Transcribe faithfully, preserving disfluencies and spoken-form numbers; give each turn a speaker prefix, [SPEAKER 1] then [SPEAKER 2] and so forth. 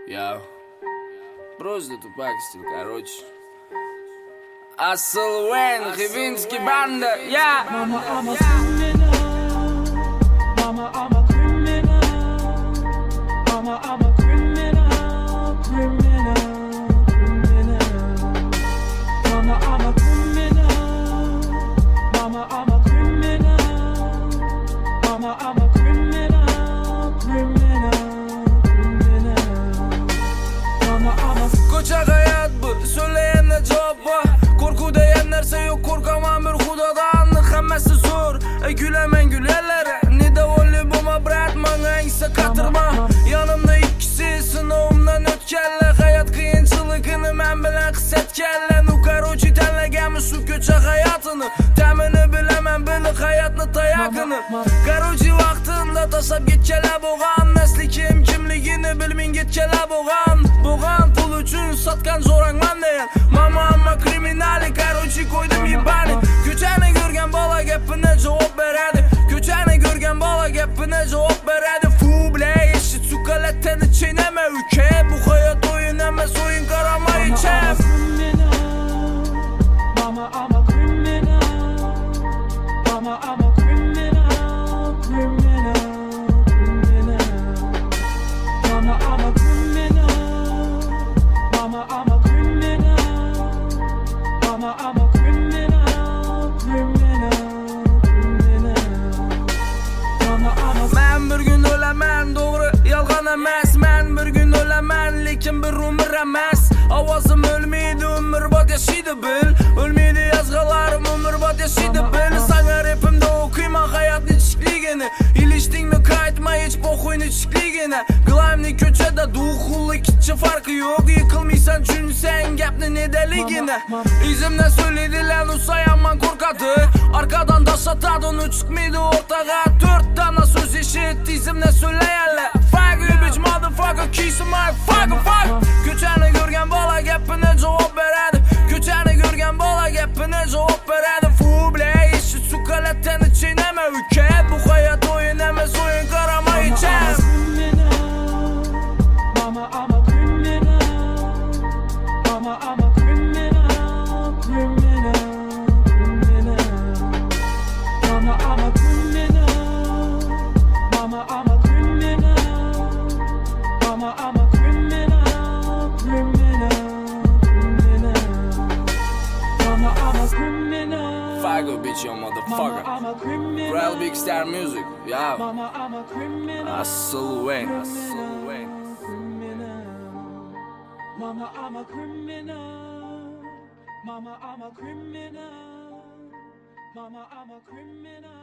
[SPEAKER 1] Я просто тупак стиль, короче. Асл Уэйн, Хивинский банда, я.
[SPEAKER 2] Mama, I'm a criminal. Mama, I'm a criminal. Mama, I'm a criminal, criminal, criminal. Mama, I'm a criminal. Mama, I'm a criminal. Mama, I'm a criminal, criminal, criminal. Mama, I'm a
[SPEAKER 1] Koca hayat bu, söyleyenler cevap var. Korku diyen nerse yok, korkamam bir Xudodan. Hammasi zo'r, e, gülemen gülerlere. Ne de oli buma brat, manga ise katırma. Yanımda ikisi sınovumdan ötkenler. Hayat kıyınçılıkını men bilen hissetkenler. Nukarochi tenlegemi şu köçe hayatını. Temini bilemem bilik hayatını tayakını. Karochi vaktında tasap geçkeler boğan. Nesli kim kimligini bilmin geçkeler boğan. Boğan pul üçün satkan zorangman deyen. Mama ama kriminali, karochi koydum yibani. Köçeni görgen bala gepine cevap beredi. Köçeni görgen bala gepine cevap beredi. Fuble eşit su kaleteni çiğneme ülke. Bu hayat oyun emez oyun karama içem.
[SPEAKER 2] Mama, I'm a criminal. Mama, I'm a criminal, criminal, criminal. Mama, I'm a criminal. Mama, I'm a criminal. Mama, I'm a criminal, criminal, criminal. Mama, I'm a
[SPEAKER 1] Men bir gün ölemen, doğru yalgan emas. Men bir gün ölemen, lekin bir umr emas. Avazım ölmeydi, umrbod yaşaydı bil. Ölmeydi yazgalarım, umrbod yaşaydı bil. Sana rapimde okuyma hayat nechikligini. İliştingmi kaytma hiç poxuy nechikligini. Gılaymni köçede duğullik hiç farkı yok. Yıkılmaysan çünsen gapni nedeligini. İzimden söylediler usayanman korkadı. Arkadan da satadı onu çıkmaydı ortağa. Dört tane söz eşit izimden söyleyenler. Fuck you bitch motherfucker, kiss my fucker fuck. Köçeni görgen bala gapine cevap beredi. Köçeni görgen bala gapine cevap beredi. Fuble eşit su kaleteni çiğneme ülke. Bu hayat oyun emez oyun karama içem.
[SPEAKER 2] Mama, I'm a criminal. Mama, I'm a criminal, criminal, criminal. Mama, I'm a criminal. Mama, I'm a criminal. Mama, I'm a criminal, criminal, criminal. Mama, I'm a criminal.
[SPEAKER 1] Fuck you bitch, you
[SPEAKER 2] Mama,
[SPEAKER 1] motherfucker.
[SPEAKER 2] I'm a criminal.
[SPEAKER 1] Real big star music, ya.
[SPEAKER 2] Mama, I'm a criminal.
[SPEAKER 1] Asl Uэйn, Asl
[SPEAKER 2] Criminal,
[SPEAKER 1] Uэйn.
[SPEAKER 2] criminal. Mama, I'm a criminal. Mama, I'm a criminal. Mama, I'm a criminal.